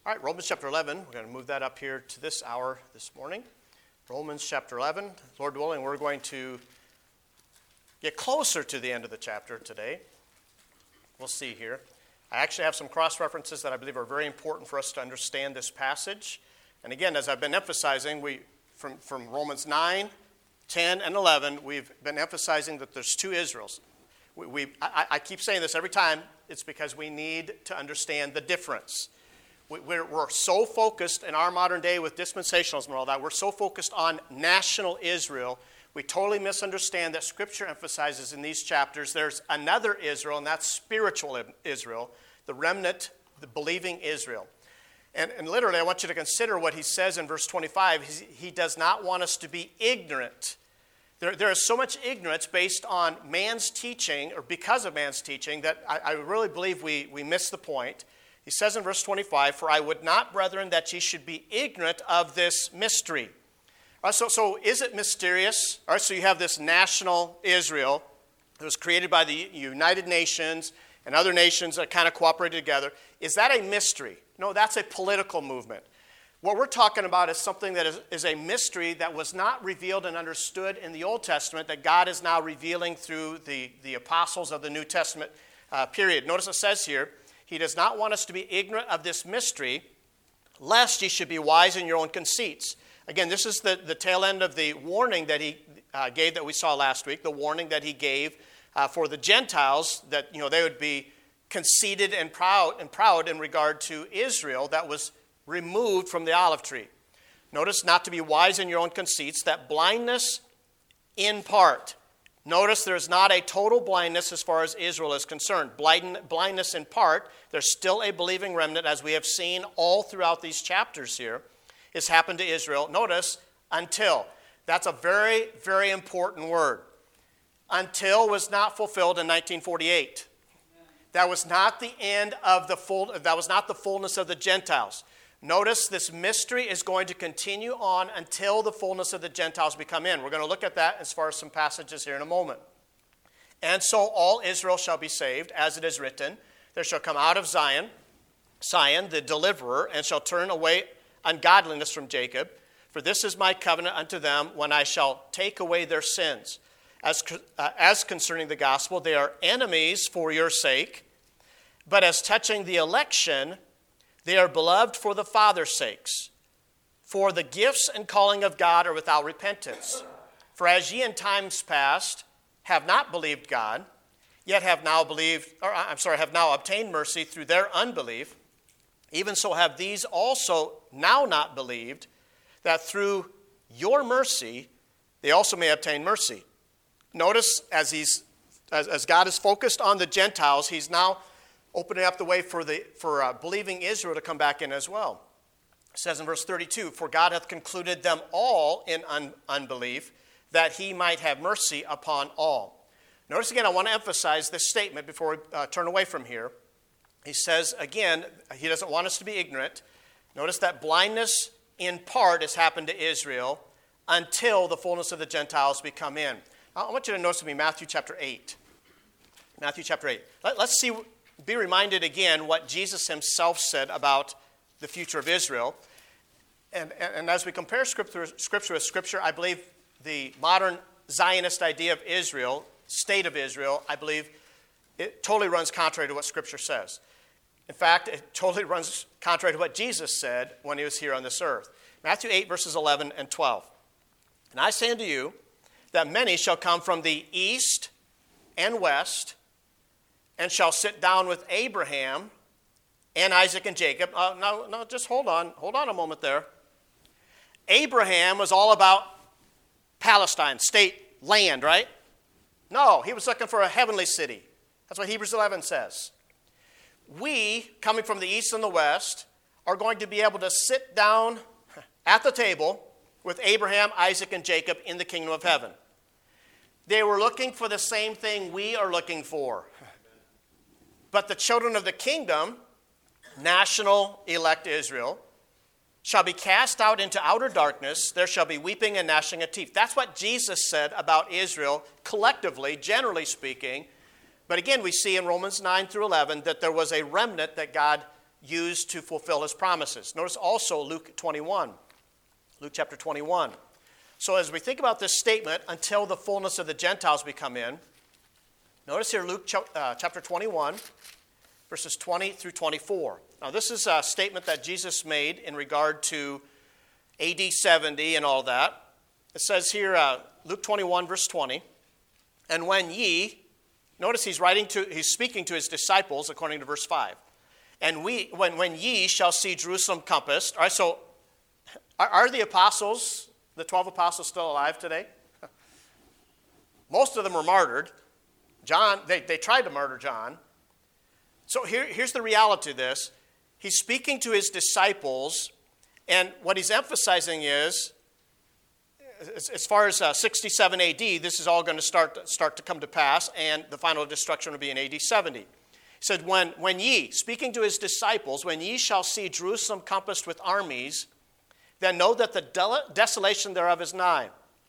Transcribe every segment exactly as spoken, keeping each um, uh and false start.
All right, Romans chapter eleven. We're going to move that up here to this hour this morning. Romans chapter eleven. Lord willing, we're going to get closer to the end of the chapter today. We'll see here. I actually have some cross-references that I believe are very important for us to understand this passage. And again, as I've been emphasizing, we from, from Romans nine, ten, and eleven, we've been emphasizing that there's two Israels. We, we I, I keep saying this every time. It's because we need to understand the difference. We're, we're so focused in our modern day with dispensationalism and all that, we're so focused on national Israel, we totally misunderstand that Scripture emphasizes in these chapters there's another Israel, and that's spiritual Israel, the remnant, the believing Israel. And, and literally, I want you to consider what he says in verse twenty-five. He, he does not want us to be ignorant. There, there is so much ignorance based on man's teaching, or because of man's teaching, that I, I really believe we, we miss the point. He says in verse twenty-five, "For I would not, brethren, that ye should be ignorant of this mystery." All right, so, so is it mysterious? All right, so you have this national Israel that was created by the United Nations and other nations that kind of cooperated together. Is that a mystery? No, that's a political movement. What we're talking about is something that is, is a mystery that was not revealed and understood in the Old Testament that God is now revealing through the, the apostles of the New Testament uh, period. Notice it says here, he does not want us to be ignorant of this mystery, lest ye should be wise in your own conceits. Again, this is the, the tail end of the warning that he uh, gave that we saw last week, the warning that he gave uh, for the Gentiles, that you know they would be conceited and proud and proud in regard to Israel that was removed from the olive tree. Notice not to be wise in your own conceits, that blindness in part. Notice there's not a total blindness as far as Israel is concerned. Blind, blindness in part, there's still a believing remnant, as we have seen all throughout these chapters here, has happened to Israel. Notice, until. That's a very, very important word. Until was not fulfilled in nineteen forty-eight. That was not the end of the full, that was not the fullness of the Gentiles. Notice this mystery is going to continue on until the fullness of the Gentiles become in. We're going to look at that as far as some passages here in a moment. And so all Israel shall be saved, as it is written, there shall come out of Zion, Sion, the deliverer, and shall turn away ungodliness from Jacob. For this is my covenant unto them, when I shall take away their sins. As, uh, as concerning the gospel, they are enemies for your sake. But as touching the election, they are beloved for the Father's sakes. For the gifts and calling of God are without repentance. For as ye in times past have not believed God, yet have now believed, or I'm sorry, have now obtained mercy through their unbelief, even so have these also now not believed, that through your mercy they also may obtain mercy. Notice as he's as, as God is focused on the Gentiles, he's now opening up the way for the for uh, believing Israel to come back in as well. It says in verse thirty-two, "For God hath concluded them all in un- unbelief, that he might have mercy upon all." Notice again, I want to emphasize this statement before we uh, turn away from here. He says again, he doesn't want us to be ignorant. Notice that blindness in part has happened to Israel until the fullness of the Gentiles become in. I want you to notice with me Matthew chapter eight. Matthew chapter eight. Let, let's see. Be reminded again what Jesus himself said about the future of Israel. And, and, and as we compare scripture, scripture with Scripture, I believe the modern Zionist idea of Israel, state of Israel, I believe it totally runs contrary to what Scripture says. In fact, it totally runs contrary to what Jesus said when he was here on this earth. Matthew eight, verses eleven and twelve. "And I say unto you, that many shall come from the east and west, and shall sit down with Abraham and Isaac and Jacob." Uh, no, no, just hold on. Hold on a moment there. Abraham was all about Palestine, state, land, right? No, he was looking for a heavenly city. That's what Hebrews eleven says. We, coming from the east and the west, are going to be able to sit down at the table with Abraham, Isaac, and Jacob in the kingdom of heaven. They were looking for the same thing we are looking for. But the children of the kingdom, national elect Israel, shall be cast out into outer darkness. There shall be weeping and gnashing of teeth. That's what Jesus said about Israel collectively, generally speaking. But again, we see in Romans nine through eleven that there was a remnant that God used to fulfill his promises. Notice also Luke twenty-one. Luke chapter twenty-one. So as we think about this statement, until the fullness of the Gentiles be come in, notice here Luke uh, chapter twenty-one, verses twenty through twenty-four. Now this is a statement that Jesus made in regard to A D seventy and all that. It says here, uh, Luke twenty-one, verse twenty, and when ye, notice he's writing to, he's speaking to his disciples according to verse five. And we, when, when ye shall see Jerusalem compassed, all right, so are, are the apostles, the twelve apostles, still alive today? Most of them were martyred. John, they, they tried to murder John. So here, here's the reality of this. He's speaking to his disciples, and what he's emphasizing is, as, as far as uh, sixty-seven A D, this is all going to start, start to come to pass, and the final destruction will be in A D seventy. He said, when, when ye, speaking to his disciples, when ye shall see Jerusalem compassed with armies, then know that the de- desolation thereof is nigh.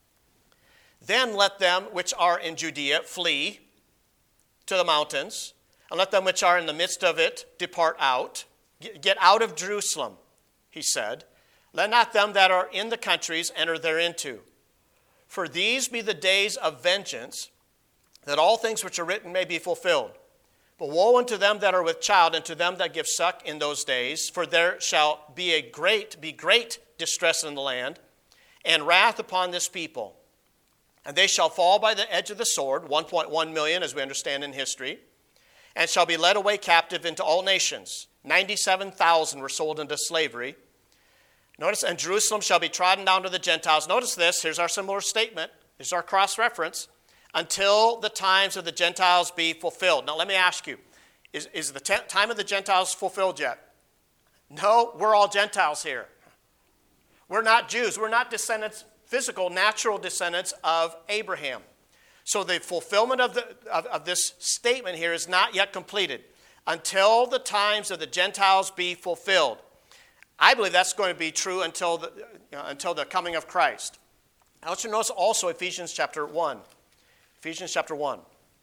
Then let them which are in Judea flee to the mountains, and let them which are in the midst of it depart out. Get out of Jerusalem, he said. Let not them that are in the countries enter thereinto. For these be the days of vengeance, that all things which are written may be fulfilled. But woe unto them that are with child, and to them that give suck in those days, for there shall be a great, be great distress in the land, and wrath upon this people. And they shall fall by the edge of the sword, one point one million, as we understand in history, and shall be led away captive into all nations. ninety-seven thousand were sold into slavery. Notice, and Jerusalem shall be trodden down to the Gentiles. Notice this, here's our similar statement, here's our cross-reference, until the times of the Gentiles be fulfilled. Now let me ask you, is, is the te- time of the Gentiles fulfilled yet? No, we're all Gentiles here. We're not Jews, we're not descendants, physical, natural descendants of Abraham. So the fulfillment of, the, of, of this statement here is not yet completed. Until the times of the Gentiles be fulfilled. I believe that's going to be true until the, you know, until the coming of Christ. I want you to notice also Ephesians chapter one. Ephesians chapter one.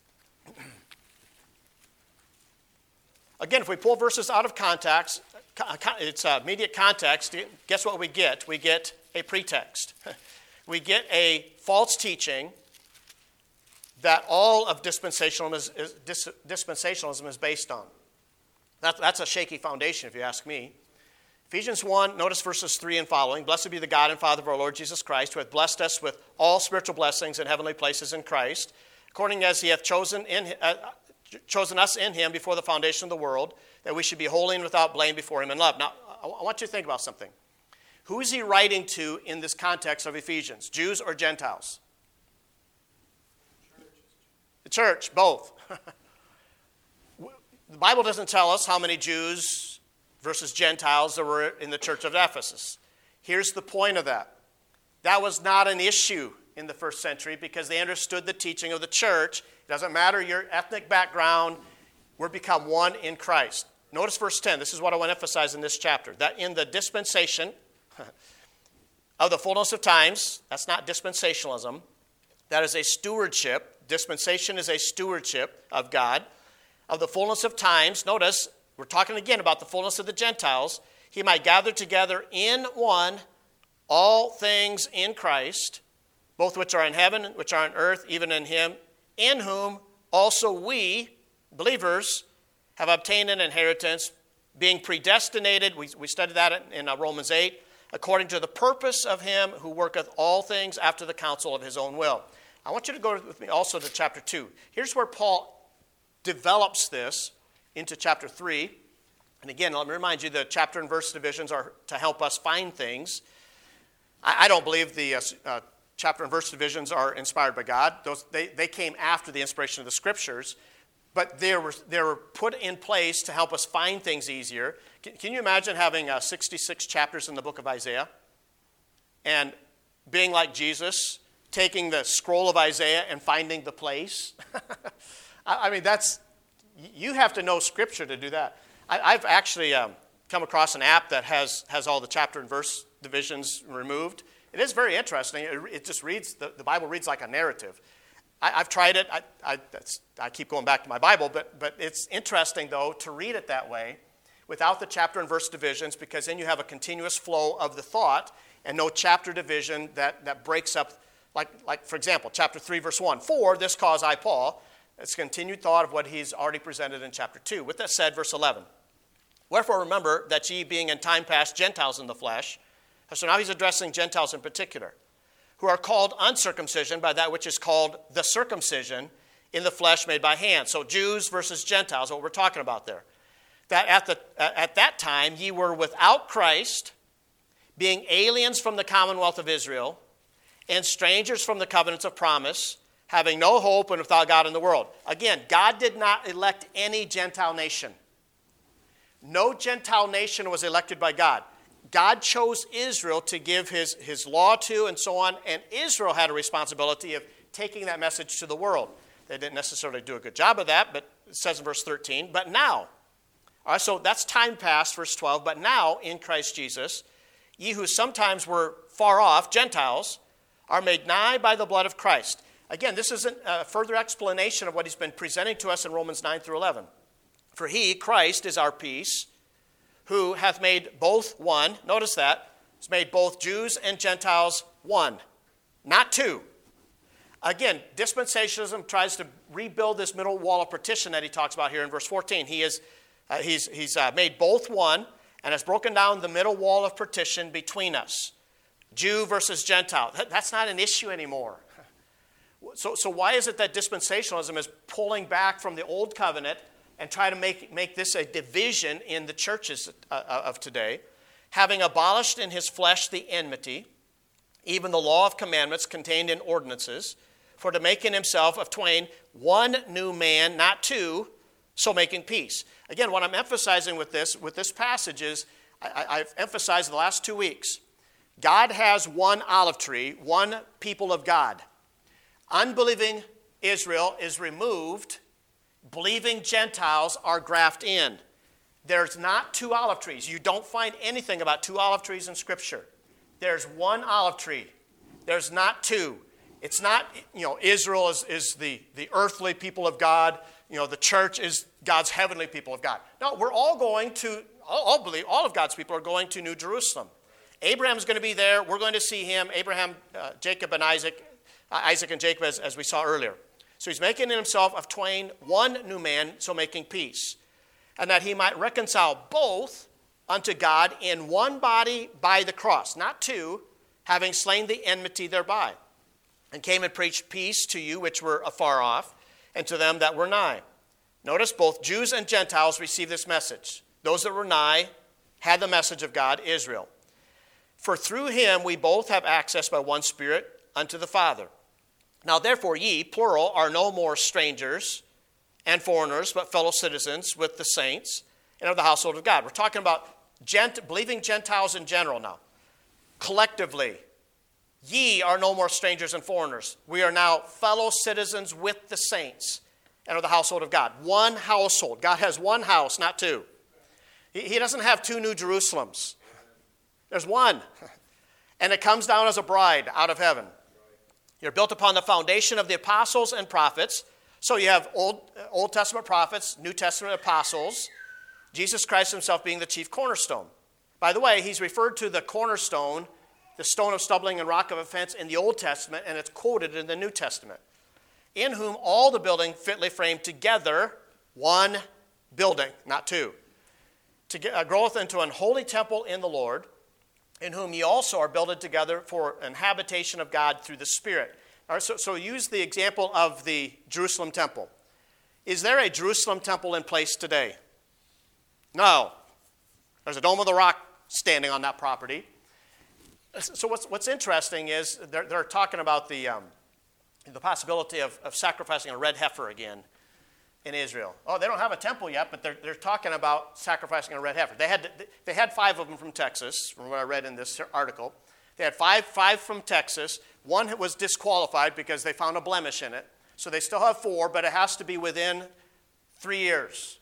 Again, if we pull verses out of context, its uh, immediate context, guess what we get? We get a pretext. We get a false teaching that all of dispensationalism is, is, dis, dispensationalism is based on. That, that's a shaky foundation, if you ask me. Ephesians one, notice verses three and following. Blessed be the God and Father of our Lord Jesus Christ, who hath blessed us with all spiritual blessings in heavenly places in Christ, according as he hath chosen, in, uh, chosen us in him before the foundation of the world, that we should be holy and without blame before him in love. Now, I want you to think about something. Who is he writing to in this context of Ephesians? Jews or Gentiles? The church, both. The Bible doesn't tell us how many Jews versus Gentiles there were in the church of Ephesus. Here's the point of that. That was not an issue in the first century because they understood the teaching of the church. It doesn't matter your ethnic background. We're become one in Christ. Notice verse ten. This is what I want to emphasize in this chapter. That in the dispensation of the fullness of times, that's not dispensationalism. That is a stewardship. Dispensation is a stewardship of God. Of the fullness of times, notice, we're talking again about the fullness of the Gentiles. He might gather together in one all things in Christ, both which are in heaven, which are on earth, even in him, in whom also we, believers, have obtained an inheritance, being predestinated, we, we studied that in, in uh, Romans eight, according to the purpose of him who worketh all things after the counsel of his own will. I want you to go with me also to chapter two. Here's where Paul develops this into chapter three. And again, let me remind you the chapter and verse divisions are to help us find things. I, I don't believe the uh, uh, chapter and verse divisions are inspired by God. Those, they, they came after the inspiration of the Scriptures, but they were, they were put in place to help us find things easier. Can, can you imagine having uh, sixty-six chapters in the book of Isaiah and being like Jesus, taking the scroll of Isaiah and finding the place? I, I mean, that's... You have to know Scripture to do that. I, I've actually um, come across an app that has, has all the chapter and verse divisions removed. It is very interesting. It, it just reads, the, the Bible reads like a narrative. I, I've tried it. I, I, that's, I keep going back to my Bible, but, but it's interesting, though, to read it that way without the chapter and verse divisions, because then you have a continuous flow of the thought and no chapter division that, that breaks up. Like, like, for example, chapter three, verse one. For this cause I, Paul, it's a continued thought of what he's already presented in chapter two. With that said, verse eleven. Wherefore remember that ye, being in time past Gentiles in the flesh, so now he's addressing Gentiles in particular, who are called uncircumcision by that which is called the circumcision in the flesh made by hands. So Jews versus Gentiles, what we're talking about there. That at, the, at that time ye were without Christ, being aliens from the commonwealth of Israel, and strangers from the covenants of promise, having no hope and without God in the world. Again, God did not elect any Gentile nation. No Gentile nation was elected by God. God chose Israel to give his, his law to and so on, and Israel had a responsibility of taking that message to the world. They didn't necessarily do a good job of that, but it says in verse thirteen, but now, all right, so that's time past, verse twelve, but now in Christ Jesus, ye who sometimes were far off, Gentiles, are made nigh by the blood of Christ. Again, this is a further explanation of what he's been presenting to us in Romans nine through eleven. For he, Christ, is our peace, who hath made both one. Notice that. He's made both Jews and Gentiles one, not two. Again, dispensationalism tries to rebuild this middle wall of partition that he talks about here in verse fourteen. He is, uh, he's he's uh, made both one and has broken down the middle wall of partition between us. Jew versus Gentile. That's not an issue anymore. So, so why is it that dispensationalism is pulling back from the old covenant and try to make, make this a division in the churches uh, of today? Having abolished in his flesh the enmity, even the law of commandments contained in ordinances, for to make in himself of twain one new man, not two, so making peace. Again, what I'm emphasizing with this, with this passage is, I, I've emphasized the last two weeks, God has one olive tree, one people of God. Unbelieving Israel is removed. Believing Gentiles are grafted in. There's not two olive trees. You don't find anything about two olive trees in Scripture. There's one olive tree. There's not two. It's not, you know, Israel is, is the, the earthly people of God. You know, the church is God's heavenly people of God. No, we're all going to, all, all believe, all of God's people are going to New Jerusalem. Abraham's going to be there. We're going to see him. Abraham, uh, Jacob, and Isaac. Uh, Isaac and Jacob, as, as we saw earlier. So he's making in himself of twain one new man, so making peace. And that he might reconcile both unto God in one body by the cross. Not two, having slain the enmity thereby. And came and preached peace to you which were afar off, and to them that were nigh. Notice both Jews and Gentiles received this message. Those that were nigh had the message of God, Israel. For through him we both have access by one Spirit unto the Father. Now therefore ye, plural, are no more strangers and foreigners, but fellow citizens with the saints and of the household of God. We're talking about gent- believing Gentiles in general now. Collectively, ye are no more strangers and foreigners. We are now fellow citizens with the saints and of the household of God. One household. God has one house, not two. He, he doesn't have two New Jerusalems. There's one. And it comes down as a bride out of heaven. You're built upon the foundation of the apostles and prophets. So you have Old, Old Testament prophets, New Testament apostles, Jesus Christ himself being the chief cornerstone. By the way, he's referred to the cornerstone, the stone of stumbling and rock of offense in the Old Testament, and it's quoted in the New Testament. In whom all the building fitly framed together, one building, not two, to get, uh, groweth into an holy temple in the Lord, in whom ye also are builded together for an habitation of God through the Spirit. All right, so, so use the example of the Jerusalem temple. Is there a Jerusalem temple in place today? No. There's a Dome of the Rock standing on that property. So what's, what's interesting is they're, they're talking about the, um, the possibility of, of sacrificing a red heifer again in Israel. Oh, they don't have a temple yet, but they're, they're talking about sacrificing a red heifer. They had, they had five of them from Texas, from what I read in this article. They had five, five from Texas. One was disqualified because they found a blemish in it. So they still have four, but it has to be within three years.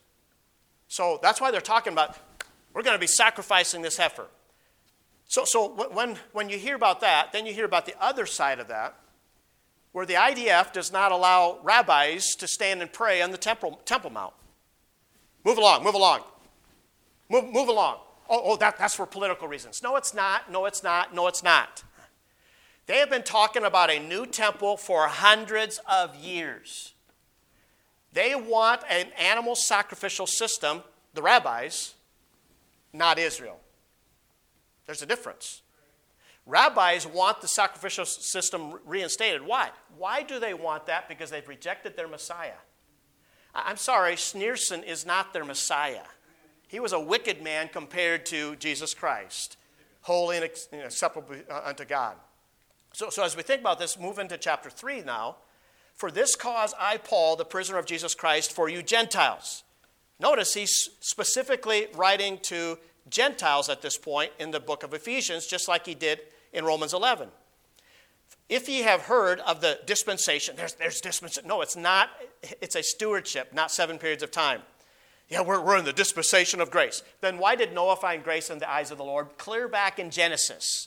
So that's why they're talking about, we're going to be sacrificing this heifer. So, so when, when you hear about that, then you hear about the other side of that, where the I D F does not allow rabbis to stand and pray on the temple, temple mount. Move along, move along. Move, move along. Oh, oh that, that's for political reasons. No, it's not. No, it's not. No, it's not. They have been talking about a new temple for hundreds of years. They want an animal sacrificial system, the rabbis, not Israel. There's a difference. Rabbis want the sacrificial system reinstated. Why? Why do they want that? Because they've rejected their Messiah. I'm sorry, Schneerson is not their Messiah. He was a wicked man compared to Jesus Christ, holy and acceptable unto God. So, so as we think about this, move into chapter three now. For this cause I, Paul, the prisoner of Jesus Christ, for you Gentiles. Notice he's specifically writing to Gentiles at this point in the book of Ephesians, just like he did in Romans eleven. If ye have heard of the dispensation, there's, there's dispensation. No, it's not. It's a stewardship, not seven periods of time. Yeah, we're, we're in the dispensation of grace. Then why did Noah find grace in the eyes of the Lord? Clear back in Genesis.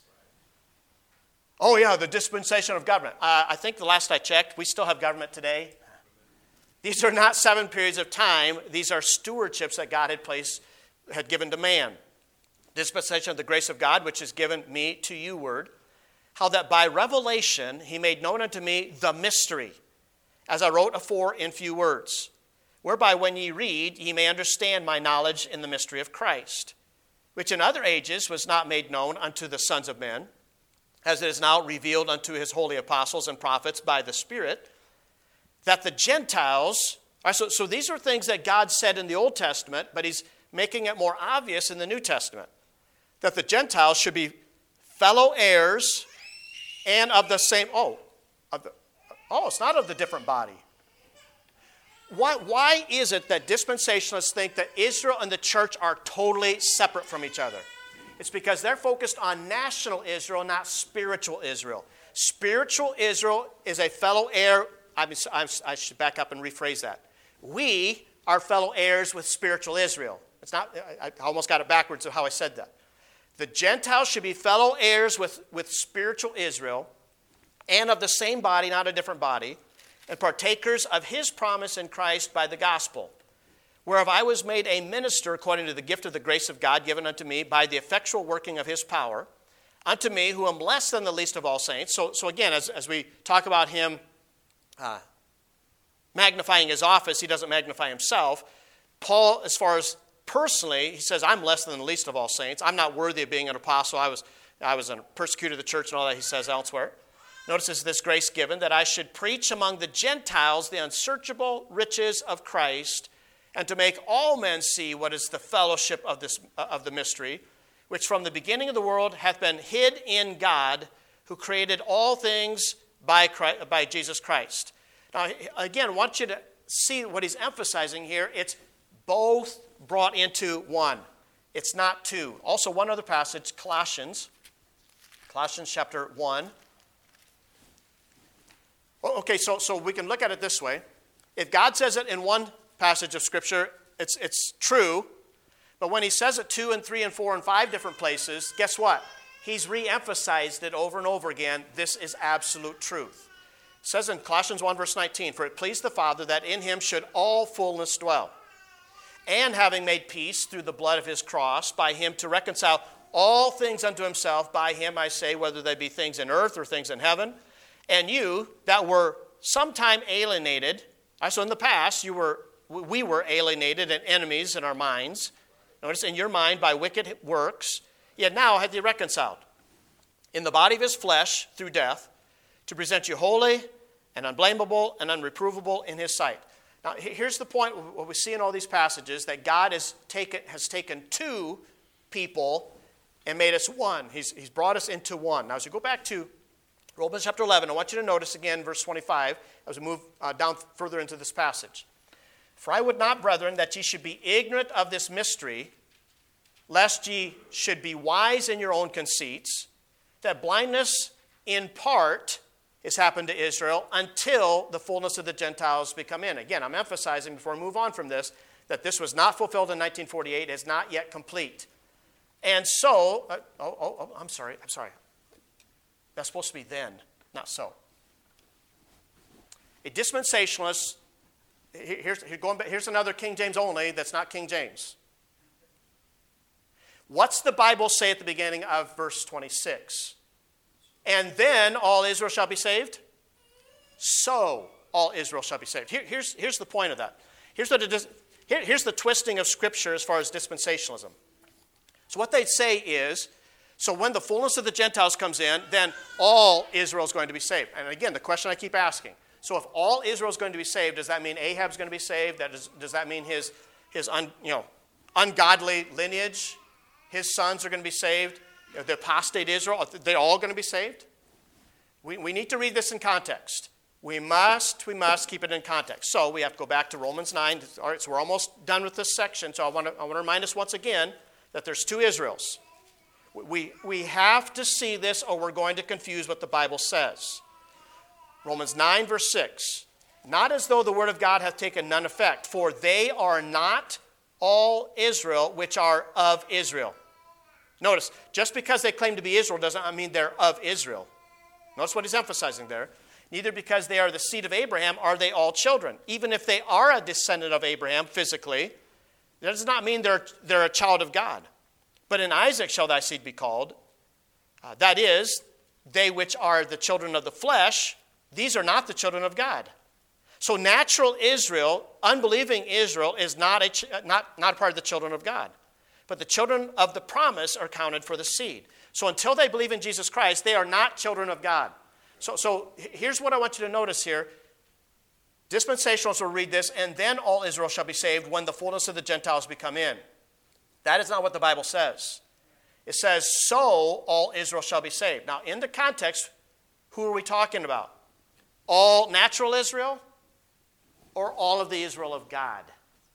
Oh, yeah, the dispensation of government. Uh, I think the last I checked, we still have government today. These are not seven periods of time. These are stewardships that God had placed, had given to man. Dispensation of the grace of God, which is given me to you word. How that by revelation he made known unto me the mystery, as I wrote afore in few words, whereby when ye read, ye may understand my knowledge in the mystery of Christ, which in other ages was not made known unto the sons of men, as it is now revealed unto his holy apostles and prophets by the Spirit, that the Gentiles, so, so these are things that God said in the Old Testament, but he's making it more obvious in the New Testament, that the Gentiles should be fellow heirs and of the same, oh, of the, oh, it's not of the different body. Why, why is it that dispensationalists think that Israel and the church are totally separate from each other? It's because they're focused on national Israel, not spiritual Israel. Spiritual Israel is a fellow heir. I, mean, I should back up and rephrase that. We are fellow heirs with spiritual Israel. It's not. I almost got it backwards of how I said that. The Gentiles should be fellow heirs with, with spiritual Israel and of the same body, not a different body, and partakers of his promise in Christ by the gospel, whereof I was made a minister according to the gift of the grace of God given unto me by the effectual working of his power, unto me who am less than the least of all saints. So, so again, as, as we talk about him uh, magnifying his office, he doesn't magnify himself. Paul, as far as personally, he says, I'm less than the least of all saints. I'm not worthy of being an apostle. I was, I was a persecutor of the church and all that he says elsewhere. Notice this, this grace given, that I should preach among the Gentiles the unsearchable riches of Christ, and to make all men see what is the fellowship of, this, of the mystery, which from the beginning of the world hath been hid in God, who created all things by, Christ, by Jesus Christ. Now, again, I want you to see what he's emphasizing here. It's both brought into one. It's not two. Also, one other passage, Colossians. Colossians chapter one. Okay, so, so we can look at it this way. If God says it in one passage of Scripture, it's, it's true. But when he says it two and three and four and five different places, guess what? He's re-emphasized it over and over again. This is absolute truth. It says in Colossians one, verse nineteen, for it pleased the Father that in him should all fullness dwell. And having made peace through the blood of his cross, by him to reconcile all things unto himself, by him I say, whether they be things in earth or things in heaven. And you that were sometime alienated, so in the past you were, we were alienated and enemies in our minds. Notice, in your mind by wicked works, yet now hath he reconciled in the body of his flesh through death, to present you holy and unblameable and unreprovable in his sight. Now, here's the point, what we see in all these passages, that God has taken, has taken two people and made us one. He's, he's brought us into one. Now, as you go back to Romans chapter eleven, I want you to notice again verse twenty-five as we move uh, down further into this passage. For I would not, brethren, that ye should be ignorant of this mystery, lest ye should be wise in your own conceits, that blindness in part has happened to Israel until the fullness of the Gentiles become in. Again, I'm emphasizing before I move on from this, that this was not fulfilled in nineteen forty-eight, is not yet complete. And so, uh, oh, oh, oh, I'm sorry, I'm sorry. That's supposed to be then, not so. A dispensationalist, here's, going back, here's another King James only that's not King James. What's the Bible say at the beginning of verse twenty-six? And then all Israel shall be saved? So all Israel shall be saved. Here, here's, here's the point of that. Here's, what it is, here, here's the twisting of Scripture as far as dispensationalism. So what they'd say is, so when the fullness of the Gentiles comes in, then all Israel is going to be saved. And again, the question I keep asking, so if all Israel is going to be saved, does that mean Ahab's going to be saved? That is, does that mean his, his un, you know, ungodly lineage, his sons are going to be saved? The apostate Israel, are they all going to be saved? We, we need to read this in context. We must, we must keep it in context. So we have to go back to Romans nine. All right, so we're almost done with this section. So I want to, I want to remind us once again that there's two Israels. We, we have to see this or we're going to confuse what the Bible says. Romans nine, verse six. Not as though the word of God hath taken none effect, for they are not all Israel which are of Israel. Notice, just because they claim to be Israel doesn't mean they're of Israel. Notice what he's emphasizing there. Neither because they are the seed of Abraham are they all children. Even if they are a descendant of Abraham physically, that does not mean they're, they're a child of God. But in Isaac shall thy seed be called. Uh, that is, they which are the children of the flesh, these are not the children of God. So natural Israel, unbelieving Israel, is not a, ch- not, not a part of the children of God. But the children of the promise are counted for the seed. So until they believe in Jesus Christ, they are not children of God. So, so here's what I want you to notice here. Dispensationalists will read this, and then all Israel shall be saved when the fullness of the Gentiles become in. That is not what the Bible says. It says, so all Israel shall be saved. Now, in the context, who are we talking about? All natural Israel or all of the Israel of God?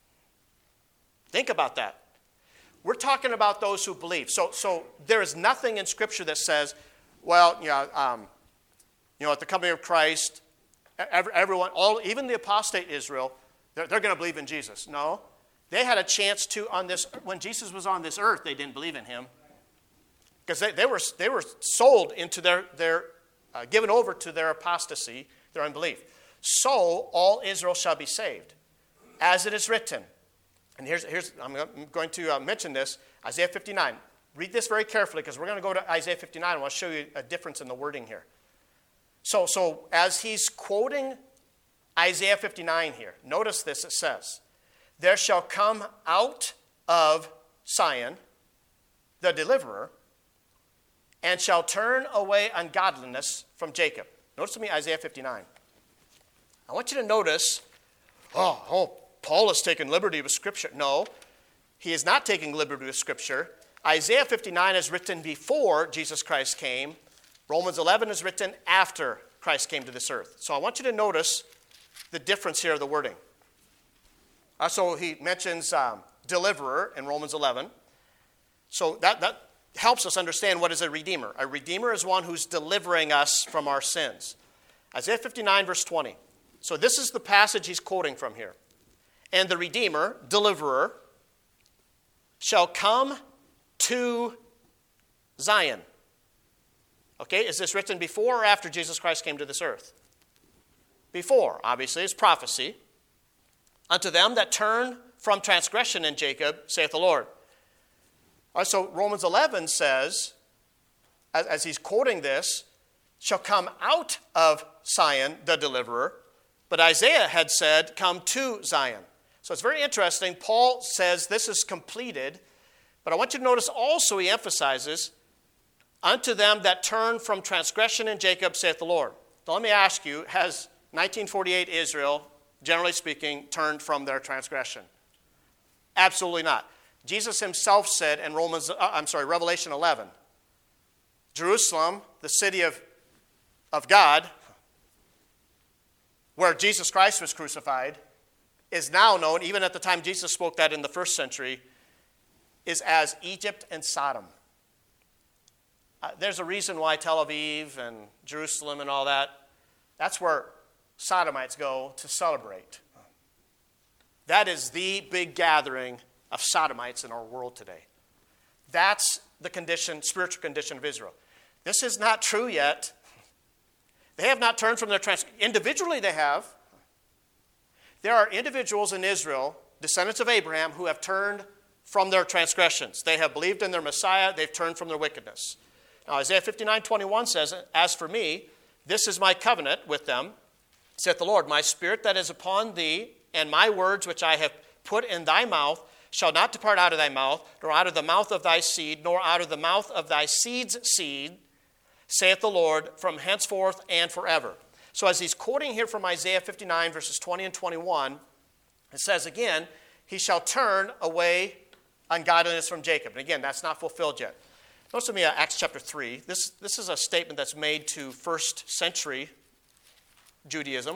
Think about that. We're talking about those who believe. So, so there is nothing in Scripture that says, well, you know, um, you know, at the coming of Christ, every, everyone, all, even the apostate Israel, they're, they're going to believe in Jesus. No, they had a chance to on this. When Jesus was on this earth, they didn't believe in him because they, they were they were sold into their their uh, given over to their apostasy, their unbelief. So all Israel shall be saved, as it is written. And here's, here's I'm going to uh, mention this, Isaiah fifty-nine. Read this very carefully because we're going to go to Isaiah fifty-nine. I want to show you a difference in the wording here. So, so as he's quoting Isaiah fifty-nine here, notice this, it says, there shall come out of Zion the deliverer, and shall turn away ungodliness from Jacob. Notice to me Isaiah fifty-nine. I want you to notice, oh, oh, Paul is taking liberty with Scripture. No, he is not taking liberty with Scripture. Isaiah fifty-nine is written before Jesus Christ came. Romans eleven is written after Christ came to this earth. So I want you to notice the difference here of the wording. Uh, so he mentions um, deliverer in Romans eleven. So that, that helps us understand what is a redeemer. A redeemer is one who's delivering us from our sins. Isaiah fifty-nine, verse twenty. So this is the passage he's quoting from here. And the redeemer, deliverer, shall come to Zion. Okay, is this written before or after Jesus Christ came to this earth? Before, obviously, it's prophecy. Unto them that turn from transgression in Jacob, saith the Lord. All right, so Romans eleven says, as, as he's quoting this, shall come out of Zion, the deliverer. But Isaiah had said, come to Zion. So it's very interesting. Paul says this is completed. But I want you to notice also he emphasizes, unto them that turn from transgression in Jacob, saith the Lord. Now let me ask you, has nineteen forty-eight Israel, generally speaking, turned from their transgression? Absolutely not. Jesus himself said in Romans, uh, I'm sorry, Revelation eleven, Jerusalem, the city of, of God, where Jesus Christ was crucified, is now known, even at the time Jesus spoke that in the first century, is as Egypt and Sodom. Uh, there's a reason why Tel Aviv and Jerusalem and all that, that's where Sodomites go to celebrate. That is the big gathering of Sodomites in our world today. That's the condition, spiritual condition of Israel. This is not true yet. They have not turned from their trans. Individually they have. There are individuals in Israel, descendants of Abraham, who have turned from their transgressions. They have believed in their Messiah. They've turned from their wickedness. Now, Isaiah fifty-nine twenty-one says, as for me, this is my covenant with them, saith the Lord, my spirit that is upon thee, and my words which I have put in thy mouth, shall not depart out of thy mouth, nor out of the mouth of thy seed, nor out of the mouth of thy seed's seed, saith the Lord, from henceforth and forever. So as he's quoting here from Isaiah fifty-nine, verses twenty and twenty-one, it says again, he shall turn away ungodliness from Jacob. And again, that's not fulfilled yet. Notice with me uh, Acts chapter three. This, this is a statement that's made to first century Judaism.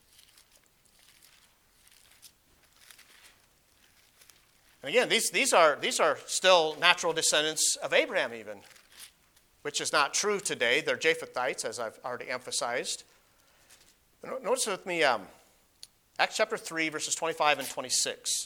And again, these, these, are, these are still natural descendants of Abraham even, which is not true today. They're Japhethites, as I've already emphasized. Notice with me um, Acts chapter three, verses twenty-five and twenty-six.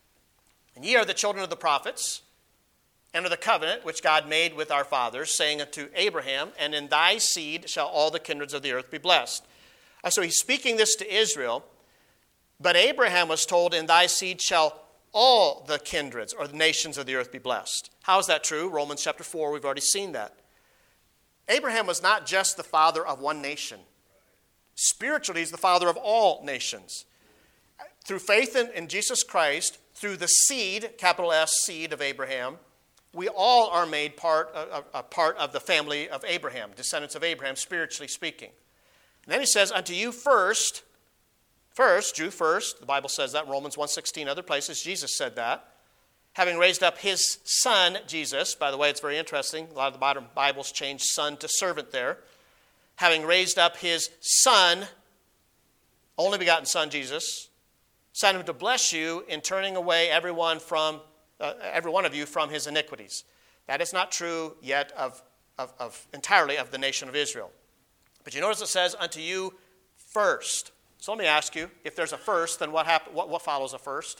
And ye are the children of the prophets, and of the covenant which God made with our fathers, saying unto Abraham, and in thy seed shall all the kindreds of the earth be blessed. Uh, so he's speaking this to Israel, but Abraham was told, in thy seed shall all the kindreds or the nations of the earth be blessed. How is that true? Romans chapter four, we've already seen that. Abraham was not just the father of one nation. Spiritually, he's the father of all nations. Through faith in, in Jesus Christ, through the seed, capital S, seed of Abraham, we all are made part, a, a part of the family of Abraham, descendants of Abraham, spiritually speaking. And then he says, unto you first, first, Jew first, the Bible says that, Romans one sixteen, other places, Jesus said that. Having raised up his son, Jesus, by the way, it's very interesting, a lot of the modern Bibles change son to servant there. Having raised up his son, only begotten son, Jesus, sent him to bless you in turning away everyone from uh, every one of you from his iniquities. That is not true yet of, of, of entirely of the nation of Israel. But you notice it says, unto you first. So let me ask you, if there's a first, then what, happen, what, what follows a first?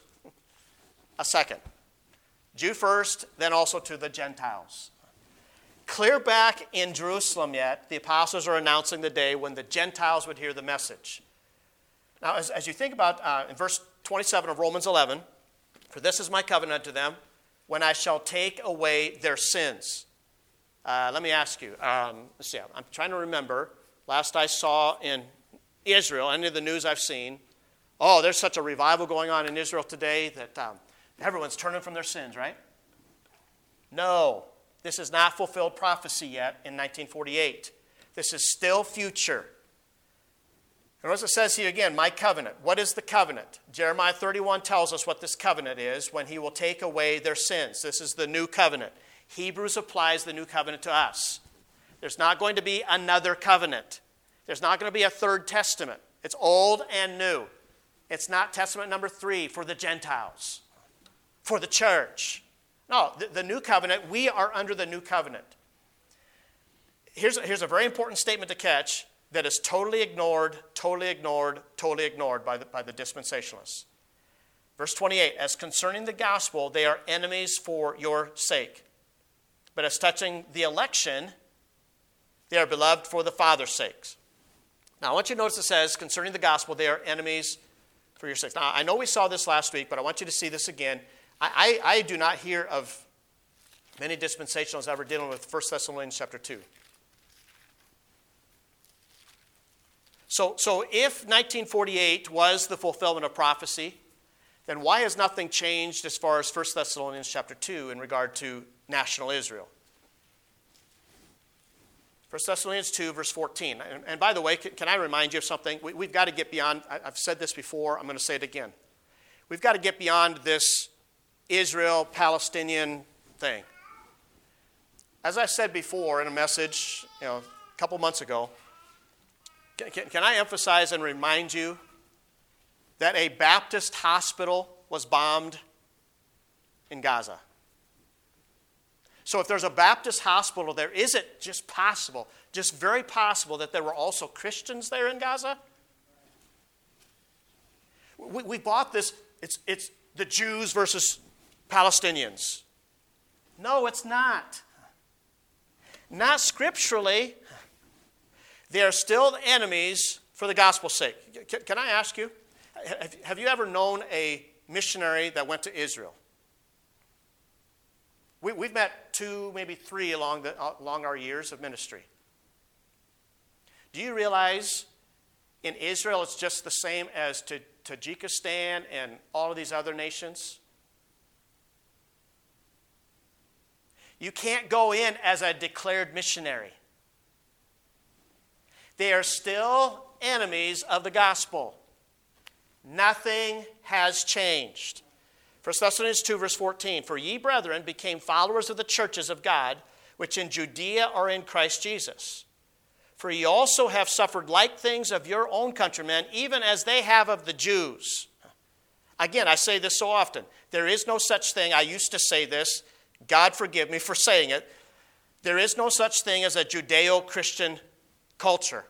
A second. Jew first, then also to the Gentiles. Clear back in Jerusalem yet, the apostles are announcing the day when the Gentiles would hear the message. Now, as, as you think about uh, in verse twenty-seven of Romans eleven, for this is my covenant to them, when I shall take away their sins. Uh, let me ask you, um, let's see, I'm trying to remember, last I saw in Israel, any of the news I've seen, oh, there's such a revival going on in Israel today that um, everyone's turning from their sins, right? No, this is not fulfilled prophecy yet in nineteen forty-eight. This is still future. And notice it says here again, my covenant. What is the covenant? Jeremiah thirty-one tells us what this covenant is, when he will take away their sins. This is the new covenant. Hebrews applies the new covenant to us. There's not going to be another covenant. There's not going to be a third testament. It's old and new. It's not testament number three for the Gentiles, for the church. No, the, the new covenant, we are under the new covenant. Here's, here's a very important statement to catch that is totally ignored, totally ignored, totally ignored by the, by the dispensationalists. Verse twenty-eight, as concerning the gospel, they are enemies for your sake. But as touching the election, they are beloved for the Father's sakes. Now, I want you to notice it says, concerning the gospel, they are enemies for your sakes. Now, I know we saw this last week, but I want you to see this again. I, I, I do not hear of many dispensationalists ever dealing with First Thessalonians chapter two. So, so if nineteen forty-eight was the fulfillment of prophecy, then why has nothing changed as far as First Thessalonians chapter two in regard to national Israel? First Thessalonians two, verse fourteen. And, and by the way, can, can I remind you of something? We, we've got to get beyond, I, I've said this before, I'm going to say it again. We've got to get beyond this Israel-Palestinian thing. As I said before in a message, you know, a couple months ago, can, can, can I emphasize and remind you that a Baptist hospital was bombed in Gaza? So if there's a Baptist hospital there, is it just possible, just very possible, that there were also Christians there in Gaza? We, we bought this, it's, it's the Jews versus Palestinians. No, it's not. Not scripturally. They are still enemies for the gospel's sake. Can, can I ask you, have, have you ever known a missionary that went to Israel? We, we've met two, maybe three along, the, along our years of ministry. Do you realize in Israel it's just the same as to Tajikistan and all of these other nations? You can't go in as a declared missionary. They are still enemies of the gospel. Nothing has changed. First Thessalonians two, verse fourteen, for ye, brethren, became followers of the churches of God, which in Judea are in Christ Jesus. For ye also have suffered like things of your own countrymen, even as they have of the Jews. Again, I say this so often. There is no such thing, I used to say this, God forgive me for saying it, there is no such thing as a Judeo-Christian culture.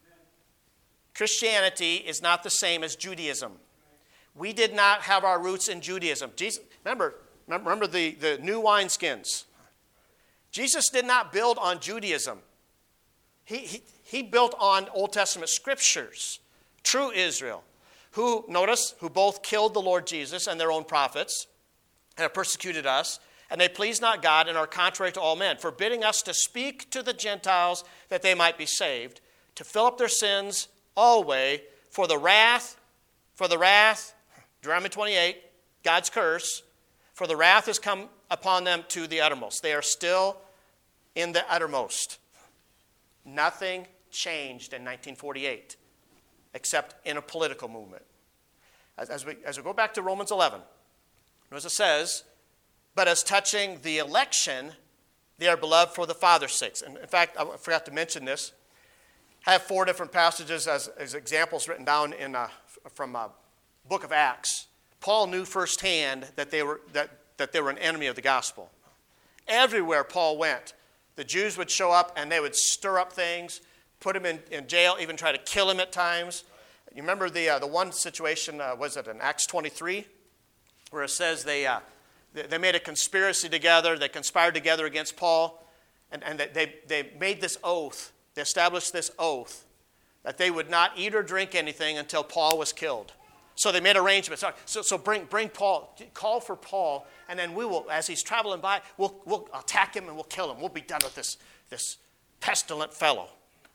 Christianity is not the same as Judaism. We did not have our roots in Judaism. Jesus, remember, remember the, the new wineskins. Jesus did not build on Judaism. He, he, he built on Old Testament scriptures. True Israel, who, notice, who both killed the Lord Jesus and their own prophets and have persecuted us, and they please not God and are contrary to all men, forbidding us to speak to the Gentiles that they might be saved, to fill up their sins always, for the wrath, for the wrath, Deuteronomy twenty-eight, God's curse, for the wrath has come upon them to the uttermost. They are still in the uttermost. Nothing changed in nineteen forty-eight, except in a political movement. As, as, we, as we go back to Romans eleven, as it says, but as touching the election, they are beloved for the Father's sakes. And in fact, I forgot to mention this. I have four different passages as, as examples written down in uh, from a book of Acts. Paul knew firsthand that they were that, that they were an enemy of the gospel. Everywhere Paul went, the Jews would show up and they would stir up things, put him in, in jail, even try to kill him at times. You remember the uh, the one situation, uh, was it in Acts twenty-three, where it says they uh, they made a conspiracy together, they conspired together against Paul, and, and they, they made this oath, they established this oath that they would not eat or drink anything until Paul was killed. So they made arrangements. So, so bring, bring Paul, call for Paul, and then we will, as he's traveling by, we'll, we'll attack him and we'll kill him. We'll be done with this, this pestilent fellow.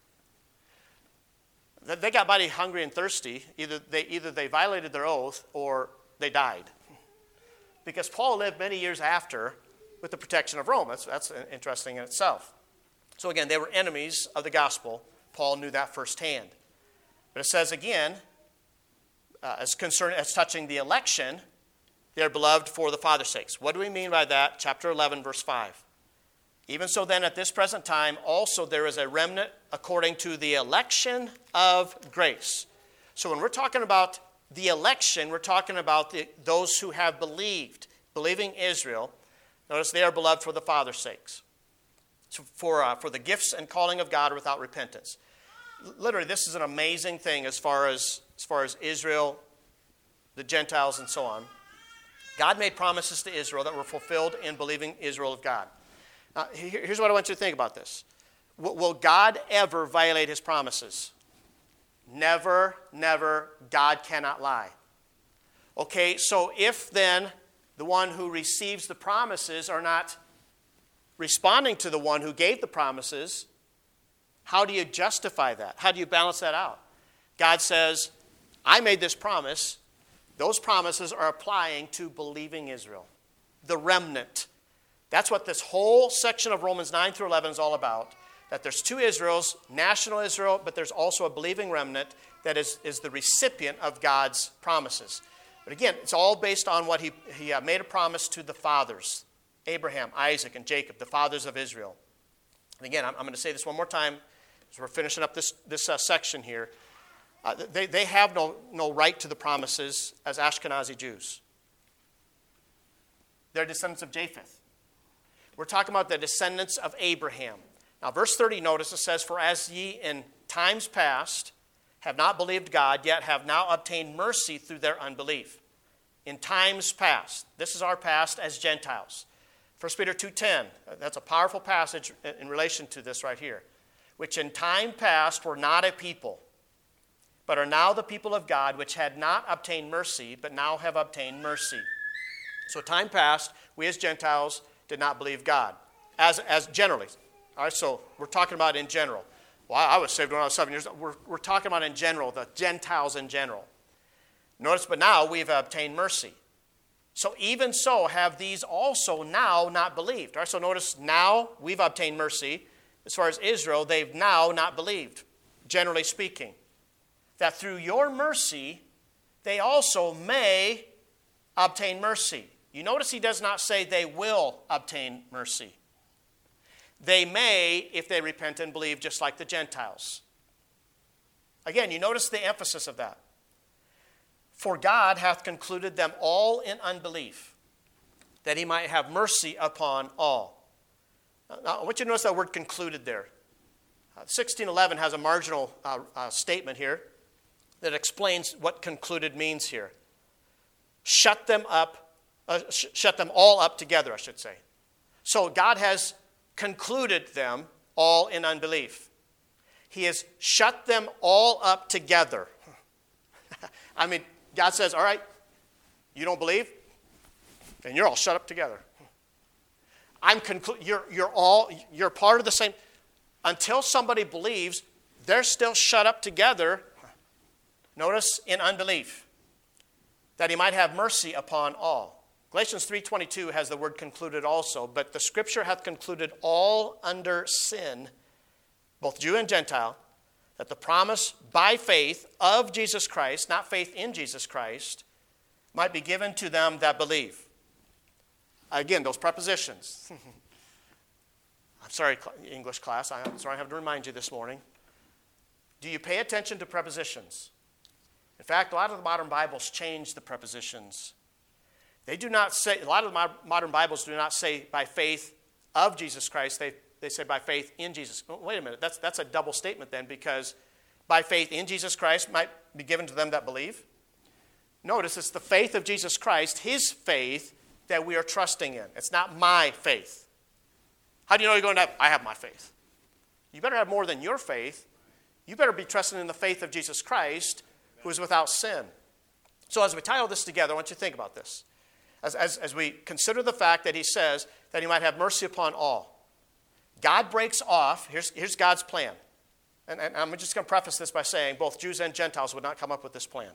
They got mighty hungry and thirsty. Either they, either they violated their oath or they died. Because Paul lived many years after with the protection of Rome. That's, that's interesting in itself. So again, they were enemies of the gospel. Paul knew that firsthand. But it says again, uh, as concerned as touching the election, they are beloved for the Father's sakes. What do we mean by that? Chapter eleven, verse five. Even so then, at this present time, also there is a remnant according to the election of grace. So when we're talking about the election, we're talking about the, those who have believed, believing Israel. Notice they are beloved for the Father's sakes. So for, uh, for the gifts and calling of God without repentance. Literally, this is an amazing thing as far as, as far as Israel, the Gentiles, and so on. God made promises to Israel that were fulfilled in believing Israel of God. Now, here's what I want you to think about this. Will God ever violate his promises? Never, never. God cannot lie. Okay, so if then the one who receives the promises are not responding to the one who gave the promises, how do you justify that? How do you balance that out? God says, I made this promise. Those promises are applying to believing Israel, the remnant. That's what this whole section of Romans nine through eleven is all about. That there's two Israels, national Israel, but there's also a believing remnant that is, is the recipient of God's promises. But again, it's all based on what he, he uh, made a promise to the fathers, Abraham, Isaac, and Jacob, the fathers of Israel. And again, I'm, I'm going to say this one more time as we're finishing up this, this uh, section here. Uh, they, they have no, no right to the promises as Ashkenazi Jews. They're descendants of Japheth. We're talking about the descendants of Abraham. Now, verse thirty, notice it says, for as ye in times past have not believed God, yet have now obtained mercy through their unbelief. In times past. This is our past as Gentiles. First Peter two ten, that's a powerful passage in relation to this right here. Which in time past were not a people, but are now the people of God, which had not obtained mercy, but now have obtained mercy. So time past, we as Gentiles did not believe God, as, as generally. All right, so we're talking about in general. Well, I was saved when I was seven years old. We're, we're talking about in general, the Gentiles in general. Notice, but now we've obtained mercy. So even so have these also now not believed. All right, so notice now we've obtained mercy. As far as Israel, they've now not believed, generally speaking. That through your mercy, they also may obtain mercy. You notice he does not say they will obtain mercy. They may if they repent and believe just like the Gentiles. Again, you notice the emphasis of that. For God hath concluded them all in unbelief, that he might have mercy upon all. Now, I want you to notice that word concluded there. Uh, sixteen eleven has a marginal uh, uh, statement here that explains what concluded means here. Shut them up, uh, sh- shut them all up together, I should say. So God has concluded them all in unbelief. He has shut them all up together. I mean, God says, all right, you don't believe? Then you're all shut up together. I'm conclu- you're, you're all, you're part of the same. Until somebody believes, they're still shut up together. Notice, in unbelief, that he might have mercy upon all. Galatians three twenty-two has the word concluded also, but the scripture hath concluded all under sin, both Jew and Gentile, that the promise by faith of Jesus Christ, not faith in Jesus Christ, might be given to them that believe. Again, those prepositions. I'm sorry, English class, I'm sorry I have to remind you this morning. Do you pay attention to prepositions? In fact, a lot of the modern Bibles change the prepositions. They do not say, a lot of the modern Bibles do not say by faith of Jesus Christ, they, they say by faith in Jesus. Oh, wait a minute, that's, that's a double statement then, because by faith in Jesus Christ might be given to them that believe. Notice it's the faith of Jesus Christ, his faith, that we are trusting in. It's not my faith. How do you know you're going to have? I have my faith. You better have more than your faith. You better be trusting in the faith of Jesus Christ, who is without sin. So as we tie all this together, I want you to think about this. As, as, as we consider the fact that he says that he might have mercy upon all. God breaks off, here's, here's God's plan. And, and I'm just going to preface this by saying both Jews and Gentiles would not come up with this plan.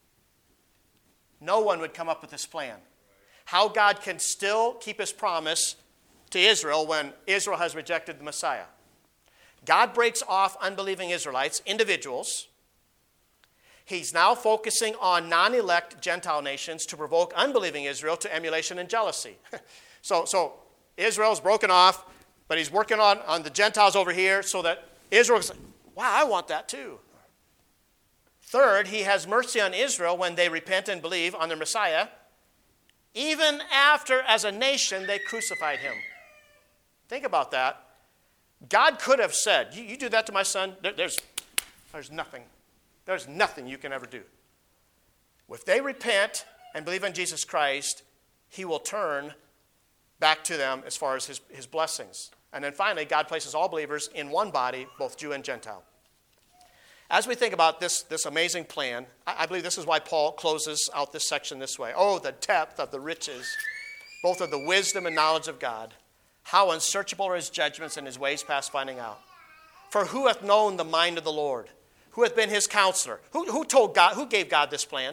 No one would come up with this plan. How God can still keep his promise to Israel when Israel has rejected the Messiah. God breaks off unbelieving Israelites, individuals. He's now focusing on non-elect Gentile nations to provoke unbelieving Israel to emulation and jealousy. so, so Israel's broken off, but he's working on, on the Gentiles over here so that Israel's like, wow, I want that too. Third, he has mercy on Israel when they repent and believe on their Messiah, even after, as a nation, they crucified him. Think about that. God could have said, you, you do that to my son, there, there's, there's nothing. There's nothing you can ever do. If they repent and believe in Jesus Christ, he will turn back to them as far as his, his blessings. And then finally, God places all believers in one body, both Jew and Gentile. As we think about this, this amazing plan, I, I believe this is why Paul closes out this section this way. Oh, the depth of the riches, both of the wisdom and knowledge of God. How unsearchable are his judgments and his ways past finding out. For who hath known the mind of the Lord? Who hath been his counselor? Who, who told God, who gave God this plan?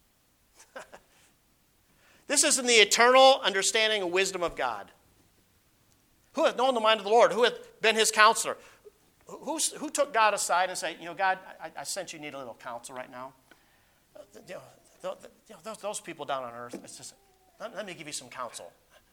This is in the eternal understanding and wisdom of God. Who hath known the mind of the Lord? Who hath been his counselor? Who, who took God aside and said, you know, God, I, I sense you need a little counsel right now. You know, those, those people down on earth, it's just, let, let me give you some counsel.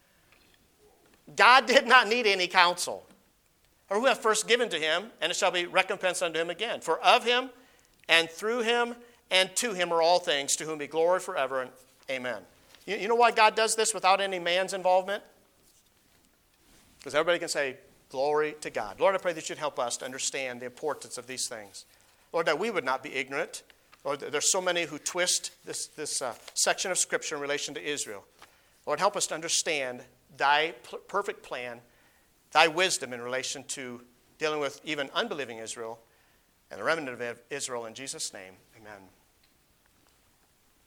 God did not need any counsel. Or who hath first given to him, and it shall be recompensed unto him again. For of him, and through him, and to him are all things, to whom be glory forever, and amen. You, you know why God does this without any man's involvement? Because everybody can say, glory to God. Lord, I pray that you'd help us to understand the importance of these things. Lord, that we would not be ignorant. Lord, there's so many who twist this, this uh, section of Scripture in relation to Israel. Lord, help us to understand thy p- perfect plan, thy wisdom in relation to dealing with even unbelieving Israel and the remnant of Israel. In Jesus' name, amen.